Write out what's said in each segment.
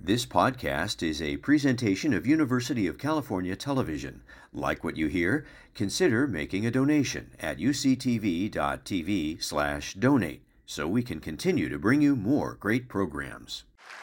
This podcast is a presentation of University of California Television. Like what you hear? Consider making a donation at uctv.tv/donate so we can continue to bring you more great programs.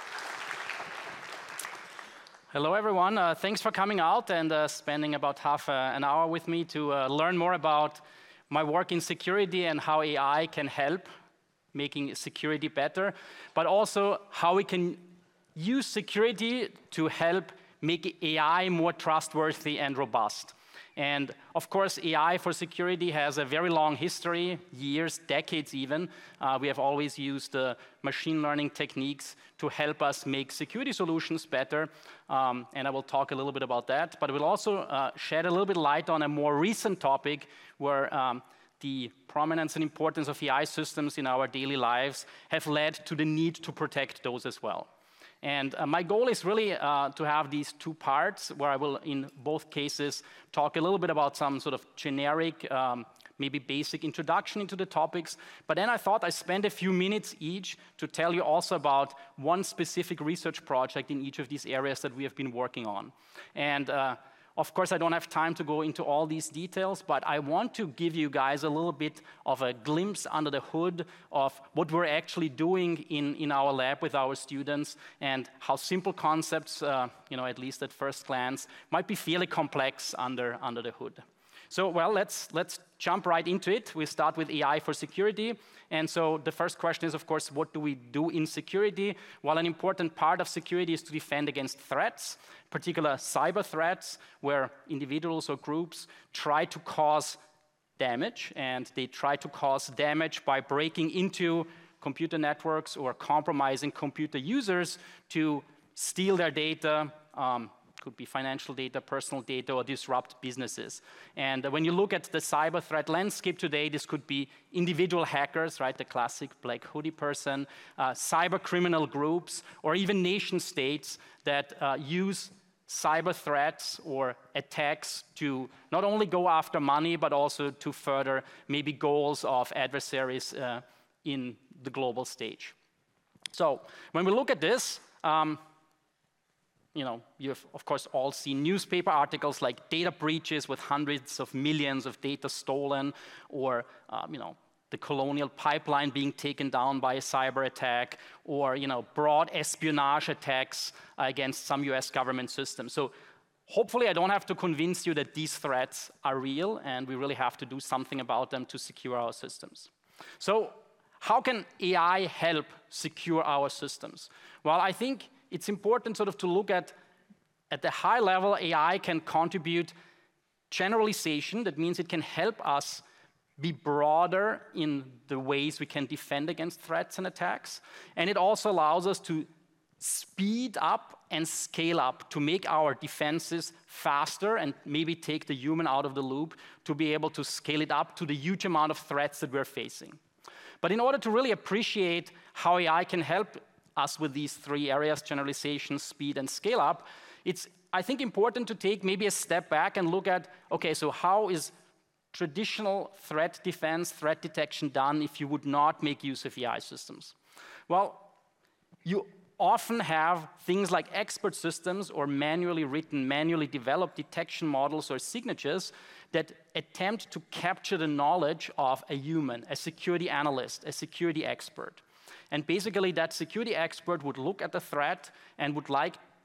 Hello everyone, thanks for coming out and spending about half an hour with me to learn more about my work in security and how AI can help making security better, but also how we can use security to help make AI more trustworthy and robust. And of course, AI for security has a very long history, years, decades even. We have always used machine learning techniques to help us make security solutions better. And I will talk a little bit about that. But we'll also shed a little bit light on a more recent topic where the prominence and importance of AI systems in our daily lives have led to the need to protect those as well. And my goal is really to have these two parts where I will, in both cases, talk a little bit about some sort of generic, maybe basic introduction into the topics. But then I thought I'd spend a few minutes each to tell you also about one specific research project in each of these areas that we have been working on. And of course, I don't have time to go into all these details, but I want to give you guys a little bit of a glimpse under the hood of what we're actually doing in our lab with our students and how simple concepts, at least at first glance, might be fairly complex under the hood. So, well, let's jump right into it. We start with AI for security. And so the first question is, of course, what do we do in security? Well, an important part of security is to defend against threats, particular cyber threats, where individuals or groups try to cause damage. And they try to cause damage by breaking into computer networks or compromising computer users to steal their data, could be financial data, personal data, or disrupt businesses. And when you look at the cyber threat landscape today, this could be individual hackers, right, the classic black hoodie person, cyber criminal groups, or even nation states that use cyber threats or attacks to not only go after money, but also to further maybe goals of adversaries in the global stage. So when we look at this, you've, of course, all seen newspaper articles like data breaches with hundreds of millions of data stolen, or, the Colonial Pipeline being taken down by a cyber attack, or, broad espionage attacks against some US government systems. So hopefully I don't have to convince you that these threats are real, and we really have to do something about them to secure our systems. So how can AI help secure our systems? Well, I think it's important sort of to look at the high level, AI can contribute generalization. That means it can help us be broader in the ways we can defend against threats and attacks. And it also allows us to speed up and scale up to make our defenses faster and maybe take the human out of the loop to be able to scale it up to the huge amount of threats that we're facing. But in order to really appreciate how AI can help us with these three areas, generalization, speed, and scale up, it's, I think, important to take maybe a step back and look at, okay, so how is traditional threat defense, threat detection done if you would not make use of AI systems? Well, you often have things like expert systems or manually written, manually developed detection models or signatures that attempt to capture the knowledge of a human, a security analyst, a security expert. And basically, that security expert would look at the threat and would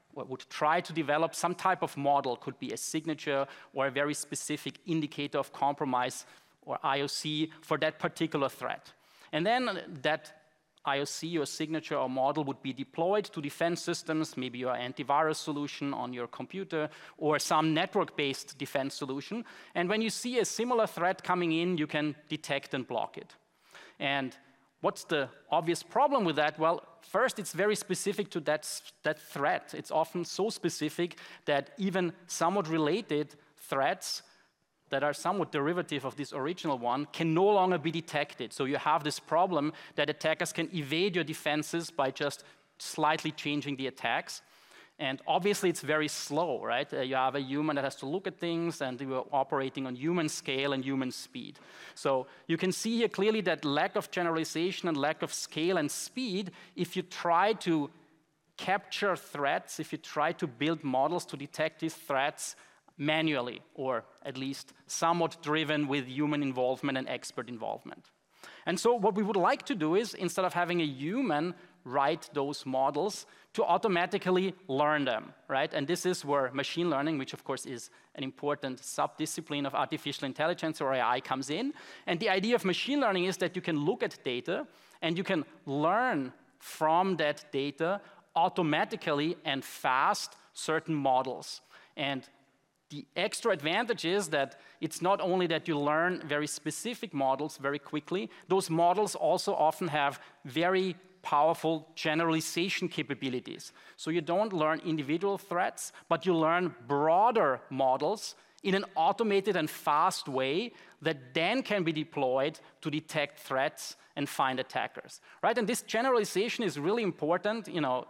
try to develop some type of model, could be a signature or a very specific indicator of compromise or IOC for that particular threat. And then that IOC or signature or model would be deployed to defense systems, maybe your antivirus solution on your computer or some network-based defense solution. And when you see a similar threat coming in, you can detect and block it. And what's the obvious problem with that? Well, first, it's very specific to that threat. It's often so specific that even somewhat related threats that are somewhat derivative of this original one can no longer be detected. So you have this problem that attackers can evade your defenses by just slightly changing the attacks. And obviously, it's very slow, right? You have a human that has to look at things, and you're operating on human scale and human speed. So you can see here clearly that lack of generalization and lack of scale and speed, if you try to capture threats, if you try to build models to detect these threats manually, or at least somewhat driven with human involvement and expert involvement. And so what we would like to do is, instead of having a human write those models, to automatically learn them, right? And this is where machine learning, which of course is an important subdiscipline of artificial intelligence or AI, comes in. And the idea of machine learning is that you can look at data and you can learn from that data automatically and fast certain models. And the extra advantage is that it's not only that you learn very specific models very quickly, those models also often have very powerful generalization capabilities. So you don't learn individual threats, but you learn broader models in an automated and fast way that then can be deployed to detect threats and find attackers, right? And this generalization is really important,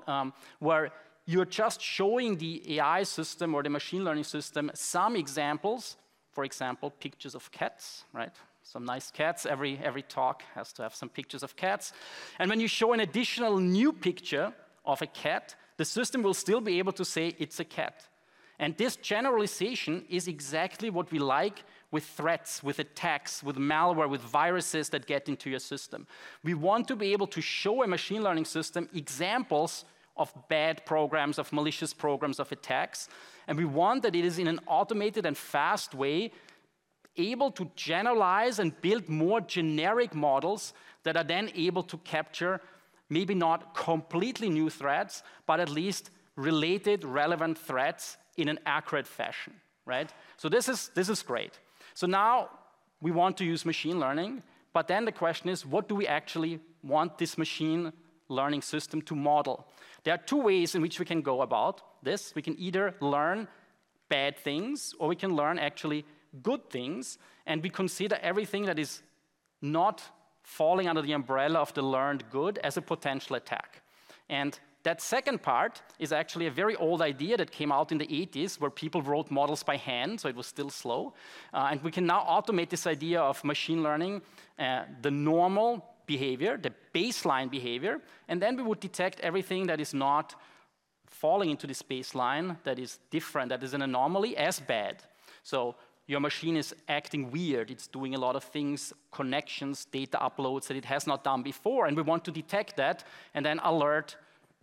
where you're just showing the AI system or the machine learning system some examples, for example, pictures of cats, right? Some nice cats. Every talk has to have some pictures of cats. And when you show an additional new picture of a cat, the system will still be able to say it's a cat. And this generalization is exactly what we like with threats, with attacks, with malware, with viruses that get into your system. We want to be able to show a machine learning system examples of bad programs, of malicious programs, of attacks. And we want that it is in an automated and fast way able to generalize and build more generic models that are then able to capture maybe not completely new threats, but at least related, relevant threats in an accurate fashion, right? So this is great. So now we want to use machine learning, but then the question is, what do we actually want this machine learning system to model? There are two ways in which we can go about this. We can either learn bad things, or we can learn actually good things, and we consider everything that is not falling under the umbrella of the learned good as a potential attack. And that second part is actually a very old idea that came out in the 80s, where people wrote models by hand, so it was still slow. And we can now automate this idea of machine learning, the normal behavior, the baseline behavior, and then we would detect everything that is not falling into this baseline, that is different, that is an anomaly, as bad. So your machine is acting weird, it's doing a lot of things, connections, data uploads that it has not done before, and we want to detect that and then alert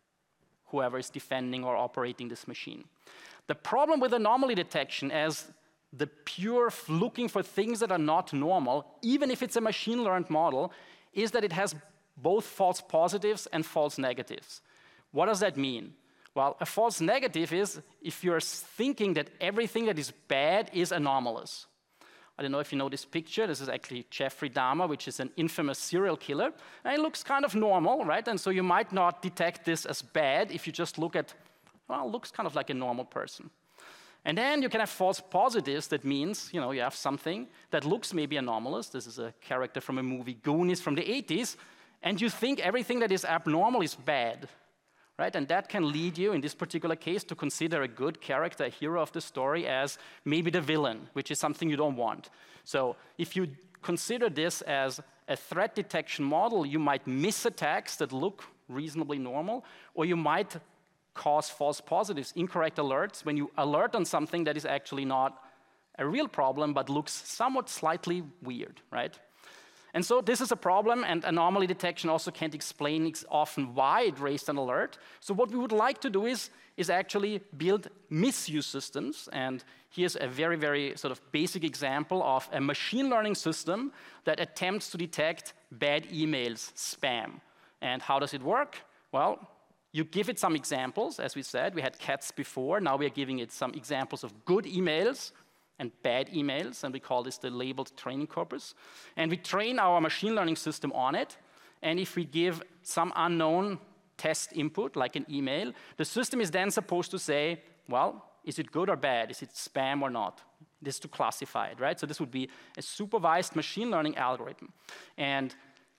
whoever is defending or operating this machine. The problem with anomaly detection, as the pure looking for things that are not normal, even if it's a machine learned model, is that it has both false positives and false negatives. What does that mean? Well, a false negative is if you're thinking that everything that is bad is anomalous. I don't know if you know this picture. This is actually Jeffrey Dahmer, which is an infamous serial killer. And it looks kind of normal, right? And so you might not detect this as bad if you just look at, well, looks kind of like a normal person. And then you can have false positives. That means, you have something that looks maybe anomalous. This is a character from a movie, Goonies, from the 80s. And you think everything that is abnormal is bad, right? And that can lead you, in this particular case, to consider a good character, a hero of the story, as maybe the villain, which is something you don't want. So if you consider this as a threat detection model, you might miss attacks that look reasonably normal, or you might cause false positives, incorrect alerts, when you alert on something that is actually not a real problem, but looks somewhat slightly weird, right? And so this is a problem, and anomaly detection also can't explain often why it raised an alert. So what we would like to do is actually build misuse systems. And here's a very, very sort of basic example of a machine learning system that attempts to detect bad emails, spam. And how does it work? Well, you give it some examples. As we said, we had cats before. Now we are giving it some examples of good emails and bad emails, and we call this the labeled training corpus. And we train our machine learning system on it, and if we give some unknown test input, like an email, the system is then supposed to say, well, is it good or bad? Is it spam or not? This is to classify it, right? So this would be a supervised machine learning algorithm. And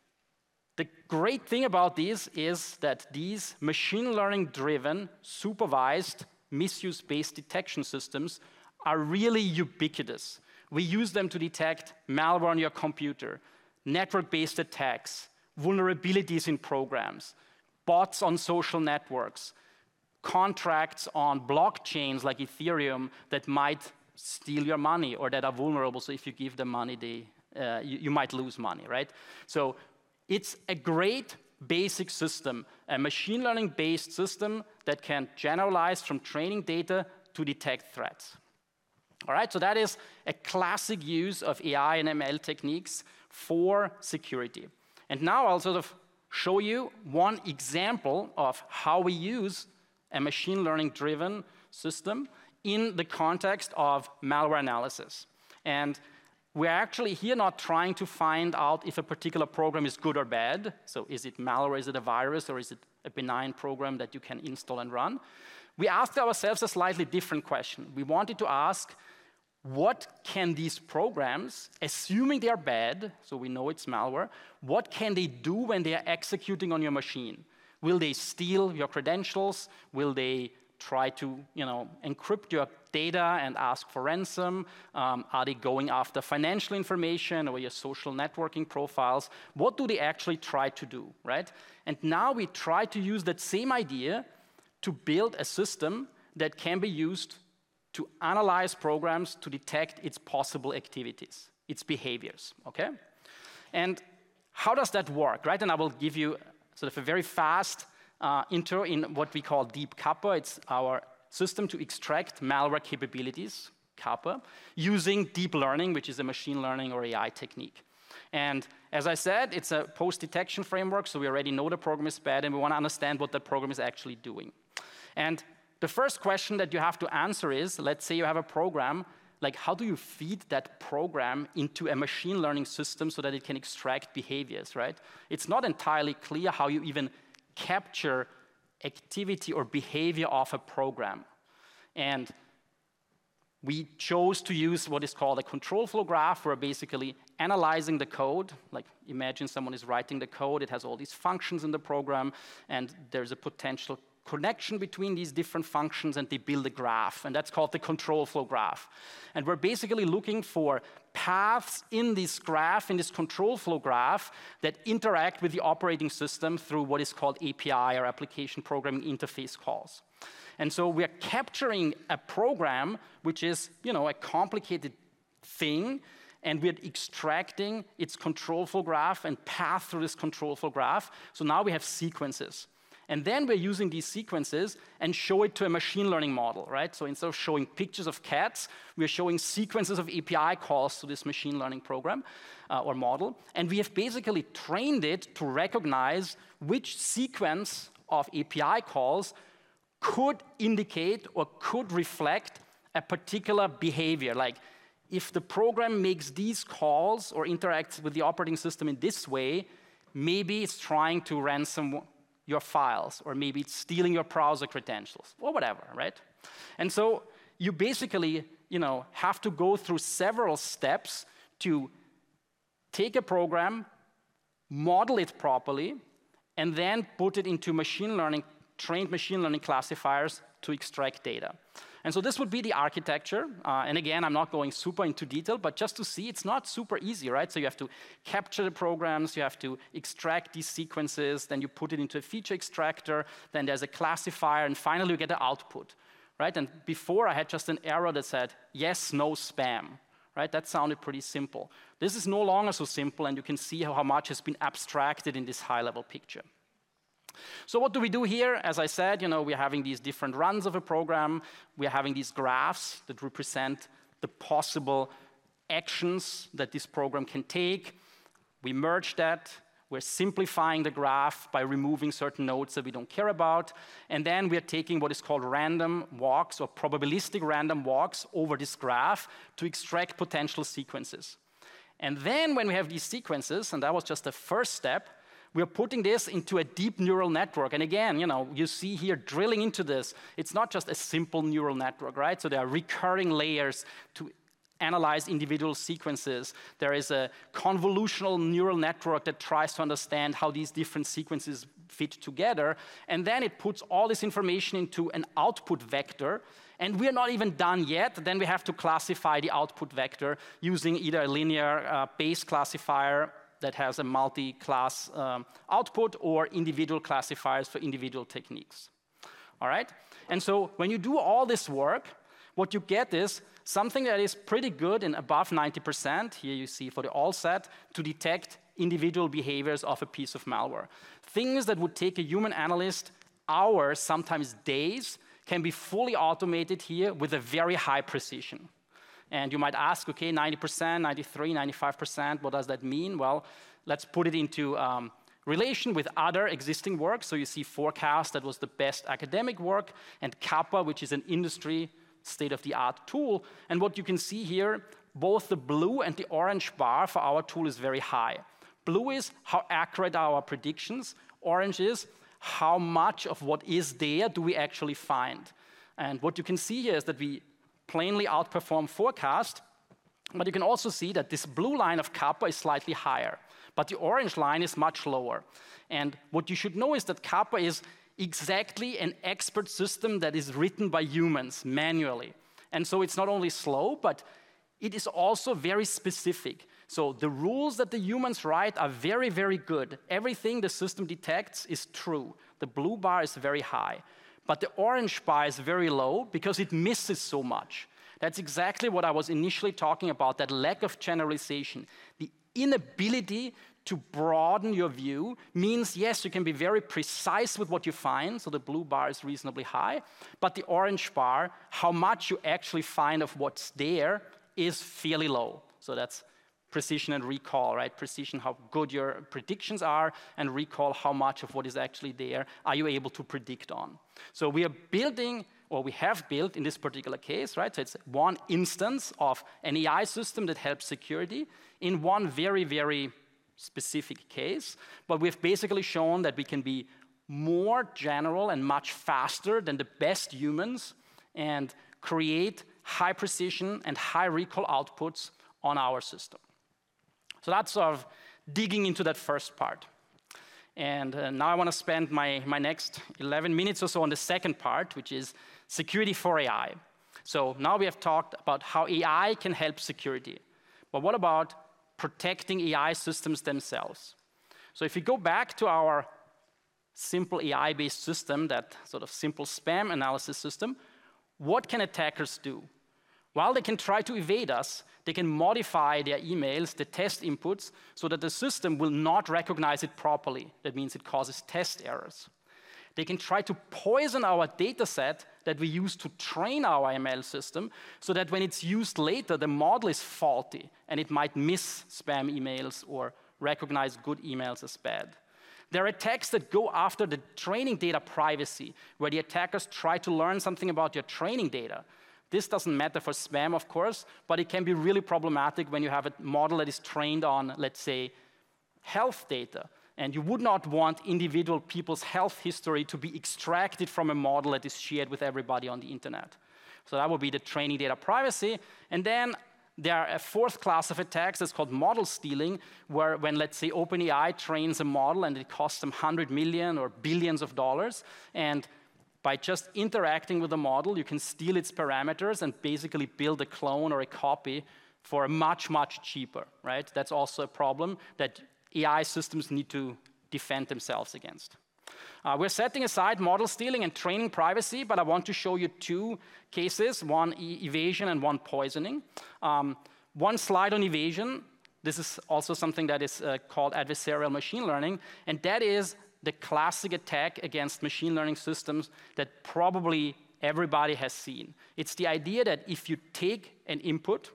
the great thing about these is that these machine learning-driven, supervised, misuse-based detection systems are really ubiquitous. We use them to detect malware on your computer, network-based attacks, vulnerabilities in programs, bots on social networks, contracts on blockchains like Ethereum that might steal your money or that are vulnerable. So if you give them money, you might lose money, right? So it's a great basic system, a machine learning-based system that can generalize from training data to detect threats. All right, so that is a classic use of AI and ML techniques for security. And now I'll sort of show you one example of how we use a machine learning-driven system in the context of malware analysis. And we're actually here not trying to find out if a particular program is good or bad. So is it malware, is it a virus, or is it a benign program that you can install and run? We asked ourselves a slightly different question. We wanted to ask, what can these programs, assuming they are bad, so we know it's malware, what can they do when they are executing on your machine? Will they steal your credentials? Will they try to encrypt your data and ask for ransom? Are they going after financial information or your social networking profiles? What do they actually try to do, right? And now we try to use that same idea to build a system that can be used to analyze programs to detect its possible activities, its behaviors, okay? And how does that work, right? And I will give you sort of a very fast intro in what we call Deep Kappa. It's our system to extract malware capabilities, Kappa, using deep learning, which is a machine learning or AI technique. And as I said, it's a post-detection framework, so we already know the program is bad, and we want to understand what the program is actually doing. And the first question that you have to answer is, let's say you have a program, like how do you feed that program into a machine learning system so that it can extract behaviors, right? It's not entirely clear how you even capture activity or behavior of a program. And we chose to use what is called a control flow graph. We're basically analyzing the code. Like imagine someone is writing the code, it has all these functions in the program, and there's a potential connection between these different functions, and they build a graph, and that's called the control flow graph. And we're basically looking for paths in this graph, in this control flow graph, that interact with the operating system through what is called API, or application programming interface calls. And so we're capturing a program which is, a complicated thing, and we're extracting its control flow graph and path through this control flow graph. So now we have sequences. And then we're using these sequences and show it to a machine learning model, right? So instead of showing pictures of cats, we're showing sequences of API calls to this machine learning program or model. And we have basically trained it to recognize which sequence of API calls could indicate or could reflect a particular behavior. Like if the program makes these calls or interacts with the operating system in this way, maybe it's trying to ransom your files, or maybe it's stealing your browser credentials, or whatever, right? And so you basically, have to go through several steps to take a program, model it properly, and then put it into trained machine learning classifiers to extract data. And so this would be the architecture. And again, I'm not going super into detail, but just to see, it's not super easy, right? So you have to capture the programs, you have to extract these sequences, then you put it into a feature extractor, then there's a classifier, and finally you get the output, right? And before I had just an error that said, yes, no spam, right? That sounded pretty simple. This is no longer so simple, and you can see how much has been abstracted in this high-level picture. So what do we do here? As I said, we're having these different runs of a program. We're having these graphs that represent the possible actions that this program can take. We merge that. We're simplifying the graph by removing certain nodes that we don't care about. And then we're taking what is called random walks or probabilistic random walks over this graph to extract potential sequences. And then when we have these sequences, and that was just the first step, we're putting this into a deep neural network. And again, you see here drilling into this. It's not just a simple neural network, right? So there are recurring layers to analyze individual sequences. There is a convolutional neural network that tries to understand how these different sequences fit together. And then it puts all this information into an output vector. And we're not even done yet. Then we have to classify the output vector using either a linear Bayes classifier that has a multi-class output, or individual classifiers for individual techniques. all right? And so when you do all this work, what you get is something that is pretty good in above 90%, here you see for the all set, to detect individual behaviors of a piece of malware. Things that would take a human analyst hours, sometimes days, can be fully automated here with a very high precision. And you might ask, okay, 90%, 93, 95%, what does that mean? Well, let's put it into relation with other existing work. So you see Forecast, that was the best academic work, and Kappa, which is an industry state-of-the-art tool. And what you can see here, both the blue and the orange bar for our tool is very high. Blue is how accurate are our predictions. Orange is how much of what is there do we actually find. And what you can see here is that we plainly outperform Forecast, but you can also see that this blue line of Kappa is slightly higher, but the orange line is much lower. And what you should know is that Kappa is exactly an expert system that is written by humans manually. And so it's not only slow, but it is also very specific. So the rules that the humans write are very, very good. Everything the system detects is true. The blue bar is very high. But the orange bar is very low because it misses so much. That's exactly what I was initially talking about, that lack of generalization. The inability to broaden your view means, yes, you can be very precise with what you find, so the blue bar is reasonably high, but the orange bar, how much you actually find of what's there, is fairly low. So that's precision and recall, right? Precision, how good your predictions are, and recall, how much of what is actually there are you able to predict on. So we are building, or we have built in this particular case, right? So it's one instance of an AI system that helps security in one very, very specific case, but we've basically shown that we can be more general and much faster than the best humans and create high precision and high recall outputs on our system. So that's sort of digging into that first part. And now I want to spend my next 11 minutes or so on the second part, which is security for AI. So now we have talked about how AI can help security. But what about protecting AI systems themselves? So if you go back to our simple AI-based system, that sort of simple spam analysis system, what can attackers do? While they can try to evade us, they can modify their emails, the test inputs, so that the system will not recognize it properly. That means it causes test errors. They can try to poison our data set that we use to train our ML system, so that when it's used later, the model is faulty, and it might miss spam emails or recognize good emails as bad. There are attacks that go after the training data privacy, where the attackers try to learn something about your training data. This doesn't matter for spam, of course, but it can be really problematic when you have a model that is trained on, let's say, health data. And you would not want individual people's health history to be extracted from a model that is shared with everybody on the internet. So that would be the training data privacy. And then there are a fourth class of attacks that's called model stealing, where when, let's say, OpenAI trains a model and it costs them 100 million or billions of dollars, and by just interacting with the model, you can steal its parameters and basically build a clone or a copy for much, much cheaper, right? That's also a problem that AI systems need to defend themselves against. We're setting aside model stealing and training privacy, but I want to show you two cases, one evasion and one poisoning. One slide on evasion. This is also something that is called adversarial machine learning, and that is the classic attack against machine learning systems that probably everybody has seen. It's the idea that if you take an input,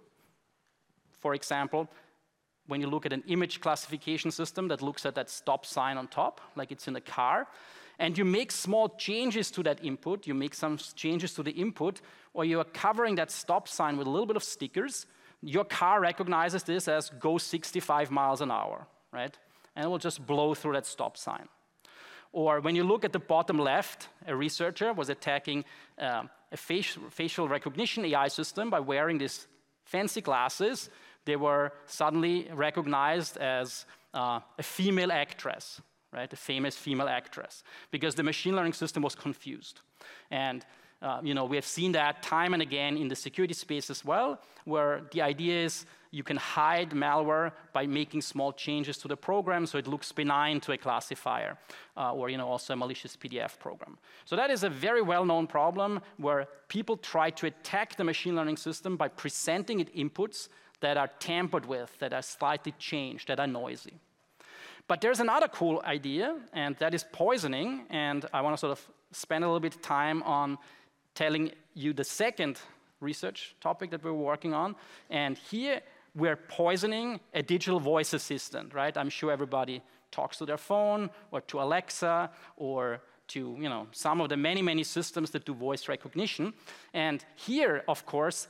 for example, when you look at an image classification system that looks at that stop sign on top, like it's in a car, and you make small changes to that input, you make some changes to the input, or you are covering that stop sign with a little bit of stickers, your car recognizes this as go 65 miles an hour, right? And it will just blow through that stop sign. Or when you look at the bottom left, a researcher was attacking a facial recognition AI system by wearing these fancy glasses. They were suddenly recognized as a female actress, right? A famous female actress, because the machine learning system was confused. And we have seen that time and again in the security space as well, where the idea is you can hide malware by making small changes to the program so it looks benign to a classifier, or also a malicious PDF program. So that is a very well-known problem where people try to attack the machine learning system by presenting it inputs that are tampered with, that are slightly changed, that are noisy. But there's another cool idea, and that is poisoning, and I want to sort of spend a little bit of time on telling you the second research topic that we're working on. And here we're poisoning a digital voice assistant, right? I'm sure everybody talks to their phone or to Alexa or to some of the many systems that do voice recognition. And here, of course,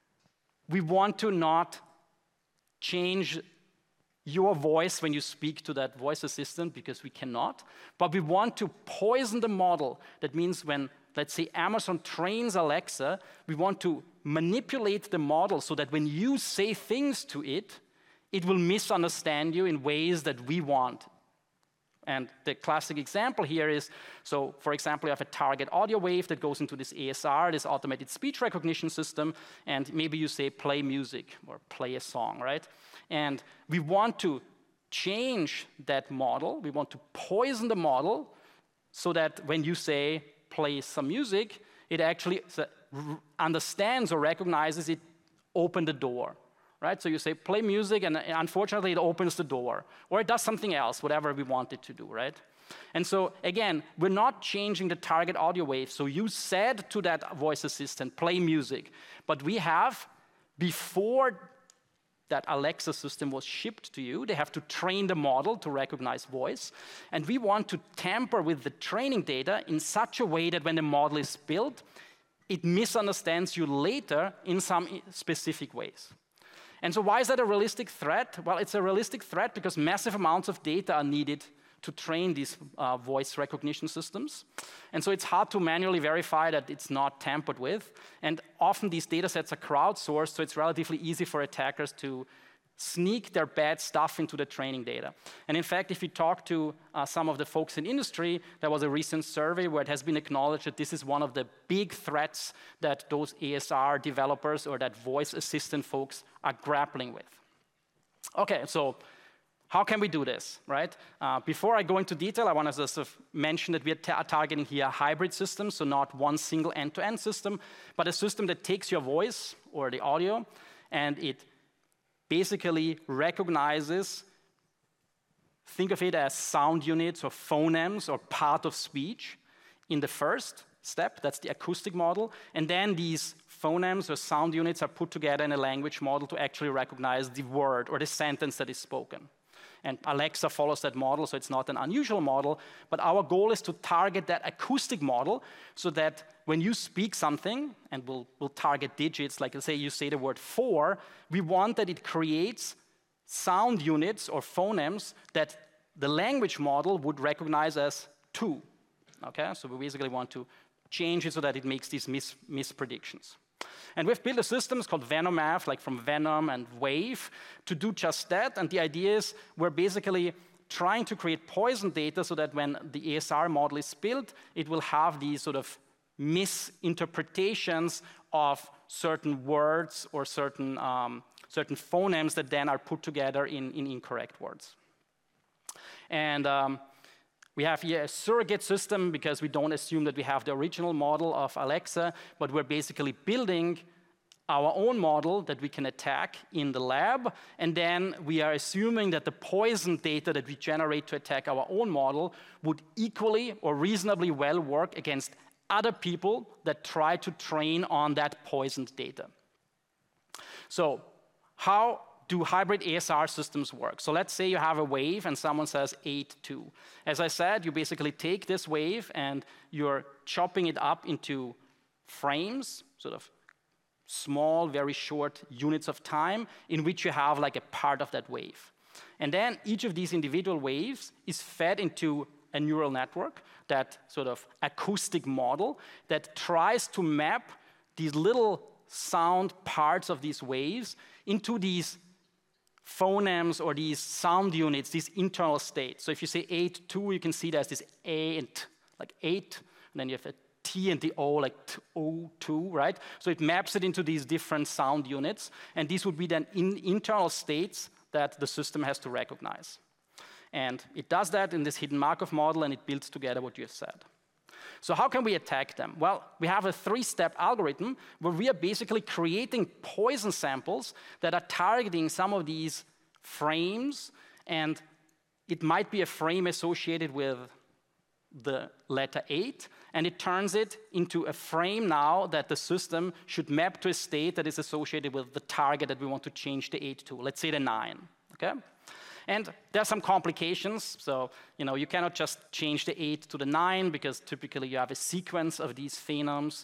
we want to not change your voice when you speak to that voice assistant, because we cannot. But we want to poison the model. That means when, let's say, Amazon trains Alexa, we want to manipulate the model so that when you say things to it, it will misunderstand you in ways that we want. And the classic example here is, so for example, you have a target audio wave that goes into this ASR, this automated speech recognition system, and maybe you say play music or play a song, right? And we want to change that model. We want to poison the model so that when you say play some music, it actually understands or recognizes it, open the door. Right? So you say, play music, and unfortunately, it opens the door. Or it does something else, whatever we want it to do, right? And so, again, we're not changing the target audio wave. So you said to that voice assistant, play music. But we have, before that Alexa system was shipped to you, they have to train the model to recognize voice. And we want to tamper with the training data in such a way that when the model is built, it misunderstands you later in some specific ways. And so why is that a realistic threat? Well, it's a realistic threat because massive amounts of data are needed to train these voice recognition systems. And so it's hard to manually verify that it's not tampered with. And often these data sets are crowdsourced, so it's relatively easy for attackers to sneak their bad stuff into the training data. And in fact, if you talk to some of the folks in industry, there was a recent survey where it has been acknowledged that this is one of the big threats that those ASR developers or that voice assistant folks are grappling with. Okay, so how can we do this, right? Before I go into detail, I want to just sort of mention that we are targeting here a hybrid system, so not one single end-to-end system, but a system that takes your voice or the audio, and it basically recognizes, think of it as sound units or phonemes or part of speech in the first step, that's the acoustic model, and then these phonemes or sound units are put together in a language model to actually recognize the word or the sentence that is spoken. And Alexa follows that model, so it's not an unusual model, but our goal is to target that acoustic model so that when you speak something, and we'll target digits, like let's say you say the word 4, we want that it creates sound units or phonemes that the language model would recognize as 2. Okay, so we basically want to change it so that it makes these mispredictions. And we've built a system called Venomath, like from Venom and Wave, to do just that. And the idea is we're basically trying to create poison data so that when the ASR model is built, it will have these sort of misinterpretations of certain words or certain phonemes that then are put together in incorrect words. And we have here a surrogate system because we don't assume that we have the original model of Alexa, but we're basically building our own model that we can attack in the lab, and then we are assuming that the poison data that we generate to attack our own model would equally or reasonably well work against other people that try to train on that poisoned data. So how do hybrid ASR systems work? So let's say you have a wave and someone says 8.2. As I said, you basically take this wave and you're chopping it up into frames, sort of small, very short units of time in which you have like a part of that wave. And then each of these individual waves is fed into a neural network, that sort of acoustic model that tries to map these little sound parts of these waves into these phonemes or these sound units, these internal states. So if you say 8.2, you can see there's this A and T, like 8, and then you have a T and the O, like O2, right? So it maps it into these different sound units, and these would be then internal states that the system has to recognize. And it does that in this hidden Markov model, and it builds together what you have said. So how can we attack them? Well, we have a 3-step algorithm where we are basically creating poison samples that are targeting some of these frames, and it might be a frame associated with the letter 8, and it turns it into a frame now that the system should map to a state that is associated with the target that we want to change the 8 to, let's say the 9, okay? And there are some complications, so you cannot just change the 8 to the 9 because typically you have a sequence of these phonemes,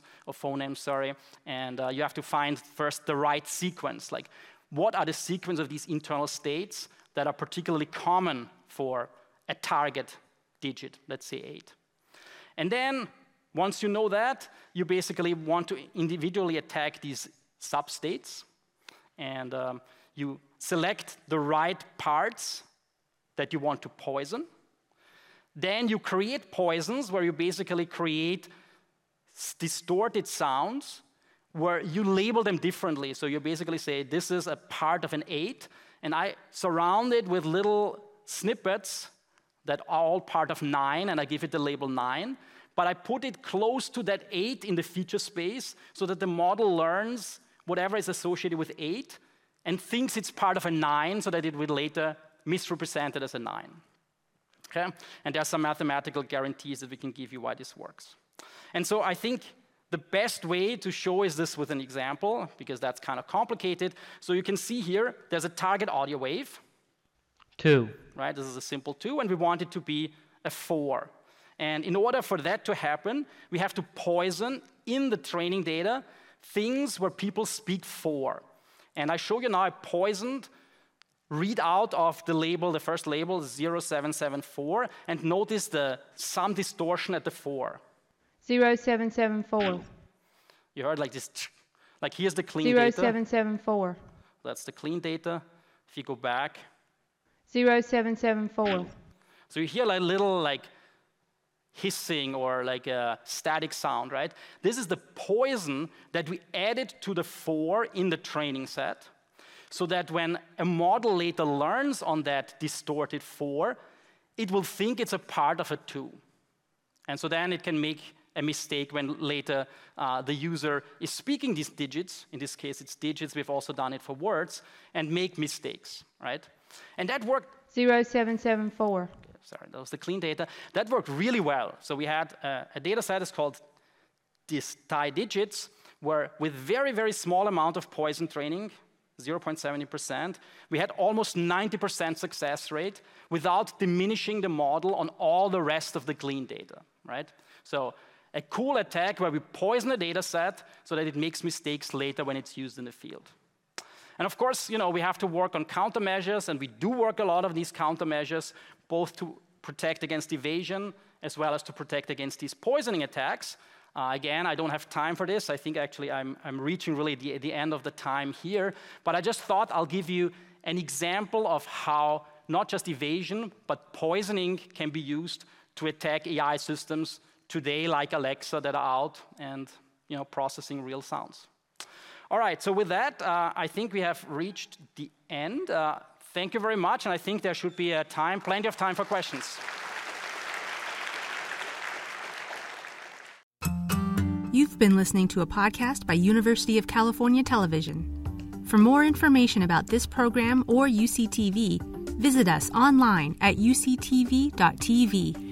and you have to find first the right sequence, like what are the sequence of these internal states that are particularly common for a target digit, let's say 8. And then, once you know that, you basically want to individually attack these substates, and you select the right parts that you want to poison. Then you create poisons where you basically create distorted sounds where you label them differently. So you basically say, this is a part of an 8, and I surround it with little snippets that are all part of 9, and I give it the label 9. But I put it close to that 8 in the feature space so that the model learns whatever is associated with 8 and thinks it's part of a 9 so that it will later misrepresent it as a 9. Okay? And there are some mathematical guarantees that we can give you why this works. And so I think the best way to show is this with an example, because that's kind of complicated. So you can see here, there's a target audio wave. 2. Right? This is a simple 2, and we want it to be a 4. And in order for that to happen, we have to poison in the training data things where people speak 4. And I show you now a poisoned readout of the label, the first label, 0774, and notice some distortion at the 4. 0774. You heard like this, like here's the clean data. 0774. That's the clean data. If you go back. 0774. So you hear like little like hissing or like a static sound, right? This is the poison that we added to the 4 in the training set, so that when a model later learns on that distorted 4, it will think it's a part of a 2. And so then it can make a mistake when later the user is speaking these digits. In this case, it's digits. We've also done it for words, and make mistakes, right? And that worked. 0774. Sorry, that was the clean data. That worked really well. So we had a data set is called these TIE digits, where with very, very small amount of poison training, 0.70%, we had almost 90% success rate without diminishing the model on all the rest of the clean data, right? So a cool attack where we poison the data set so that it makes mistakes later when it's used in the field. And of course, we have to work on countermeasures, and we do work a lot of these countermeasures, both to protect against evasion as well as to protect against these poisoning attacks. Again, I don't have time for this. I think actually I'm reaching really the end of the time here. But I just thought I'll give you an example of how not just evasion, but poisoning can be used to attack AI systems today, like Alexa, that are out and processing real sounds. All right, so with that, I think we have reached the end. Thank you very much, and I think there should be plenty of time for questions. You've been listening to a podcast by University of California Television. For more information about this program or UCTV, visit us online at uctv.tv.